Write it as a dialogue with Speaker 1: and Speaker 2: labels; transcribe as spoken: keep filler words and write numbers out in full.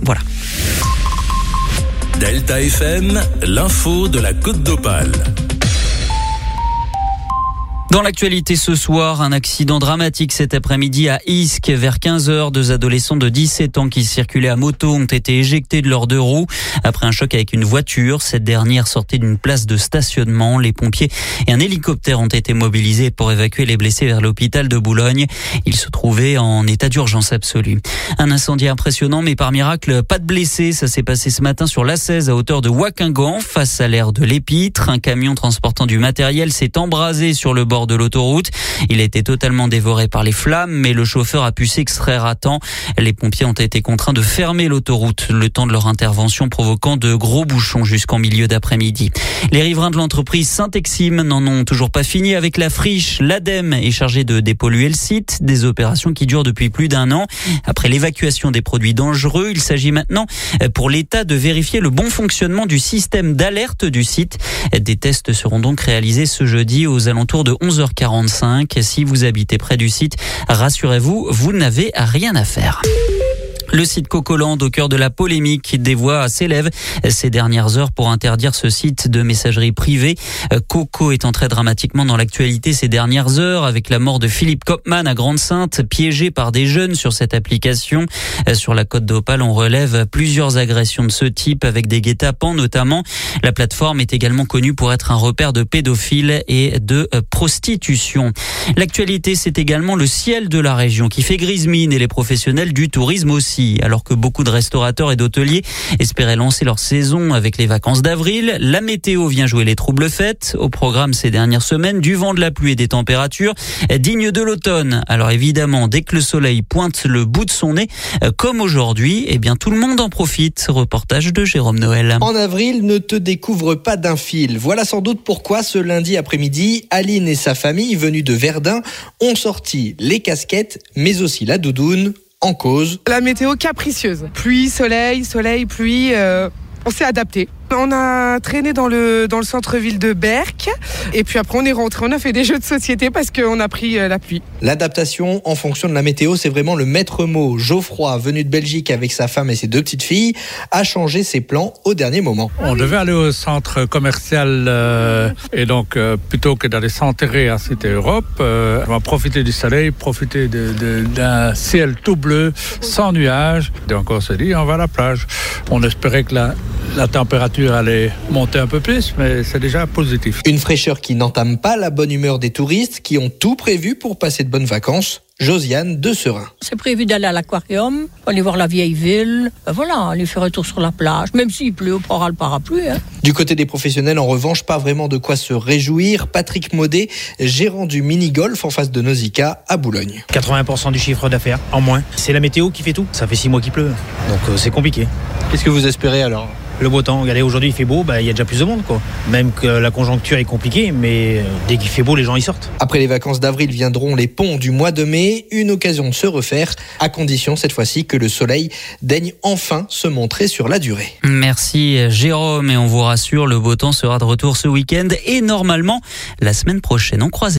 Speaker 1: Voilà.
Speaker 2: Delta F M, l'info de la Côte d'Opale.
Speaker 1: Dans l'actualité ce soir, un accident dramatique cet après-midi à Isques. Vers quinze heures, deux adolescents de dix-sept ans qui circulaient à moto ont été éjectés de leurs deux roues après un choc avec une voiture. Cette dernière sortait d'une place de stationnement. Les pompiers et un hélicoptère ont été mobilisés pour évacuer les blessés vers l'hôpital de Boulogne. Ils se trouvaient en état d'urgence absolue. Un incendie impressionnant, mais par miracle, pas de blessés. Ça s'est passé ce matin sur l'A seize à hauteur de Wakingan, face à l'aire de l'Épître. Un camion transportant du matériel s'est embrasé sur le bord de l'autoroute. Il a été totalement dévoré par les flammes, mais le chauffeur a pu s'extraire à temps. Les pompiers ont été contraints de fermer l'autoroute le temps de leur intervention, provoquant de gros bouchons jusqu'en milieu d'après-midi. Les riverains de l'entreprise Saint-Exime n'en ont toujours pas fini avec la friche. L'ADEME est chargée de dépolluer le site, des opérations qui durent depuis plus d'un an. Après l'évacuation des produits dangereux, il s'agit maintenant pour l'État de vérifier le bon fonctionnement du système d'alerte du site. Des tests seront donc réalisés ce jeudi aux alentours de onze heures quarante-cinq. Si vous habitez près du site, rassurez-vous, vous n'avez rien à faire. Le site Cocoland, au cœur de la polémique, des voix s'élèvent ces dernières heures pour interdire ce site de messagerie privée. Coco est entré dramatiquement dans l'actualité ces dernières heures avec la mort de Philippe Kopman à Grande-Synthe, piégé par des jeunes sur cette application. Sur la Côte d'Opale, on relève plusieurs agressions de ce type avec des guet-apens notamment. La plateforme est également connue pour être un repère de pédophiles et de prostitution. L'actualité, c'est également le ciel de la région qui fait grise mine et les professionnels du tourisme aussi. Alors que beaucoup de restaurateurs et d'hôteliers espéraient lancer leur saison avec les vacances d'avril, la météo vient jouer les troubles fêtes. Au programme ces dernières semaines, du vent, de la pluie et des températures dignes de l'automne. Alors évidemment, dès que le soleil pointe le bout de son nez, comme aujourd'hui, eh bien tout le monde en profite. Reportage de Jérôme Noël.
Speaker 3: En avril, ne te découvre pas d'un fil. Voilà sans doute pourquoi ce lundi après-midi, Aline et sa famille, venus de Verdun, ont sorti les casquettes, mais aussi la doudoune. En cause
Speaker 4: la météo capricieuse. Pluie, soleil, soleil, pluie. Euh, on s'est adapté. On a traîné dans le, dans le centre-ville de Berck. Et puis après, on est rentré. On a fait des jeux de société parce qu'on a pris euh, la pluie.
Speaker 3: L'adaptation en fonction de la météo, c'est vraiment le maître mot. Geoffroy, venu de Belgique avec sa femme et ses deux petites filles, a changé ses plans au dernier moment.
Speaker 5: On devait aller au centre commercial euh, et donc euh, plutôt que d'aller s'enterrer à Cité Europe, euh, on va profiter du soleil, profiter de, de, d'un ciel tout bleu, sans nuages. Donc on s'est dit, on va à la plage. On espérait que la, la température allait monter un peu plus, mais c'est déjà positif.
Speaker 3: Une fraîcheur qui n'entame pas la bonne humeur des touristes qui ont tout prévu pour passer de bonnes vacances. Josiane de Serein.
Speaker 6: C'est prévu d'aller à l'aquarium, aller voir la vieille ville, ben voilà, aller faire un tour sur la plage, même s'il pleut, on prendra le parapluie. Hein.
Speaker 3: Du côté des professionnels, en revanche, pas vraiment de quoi se réjouir. Patrick Maudet, gérant du mini-golf en face de Nausicaa à Boulogne.
Speaker 7: quatre-vingts pour cent du chiffre d'affaires en moins. C'est la météo qui fait tout. Ça fait six mois qu'il pleut, donc euh, c'est compliqué.
Speaker 3: Qu'est-ce que vous espérez alors ?
Speaker 7: Le beau temps, regardez, aujourd'hui il fait beau, bah, il y a déjà plus de monde quoi. Même que la conjoncture est compliquée, mais euh, dès qu'il fait beau, les gens y sortent.
Speaker 3: Après les vacances d'avril viendront les ponts du mois de mai, une occasion de se refaire, à condition cette fois-ci que le soleil daigne enfin se montrer sur la durée.
Speaker 1: Merci Jérôme, et on vous rassure, le beau temps sera de retour ce week-end et normalement la semaine prochaine. On croise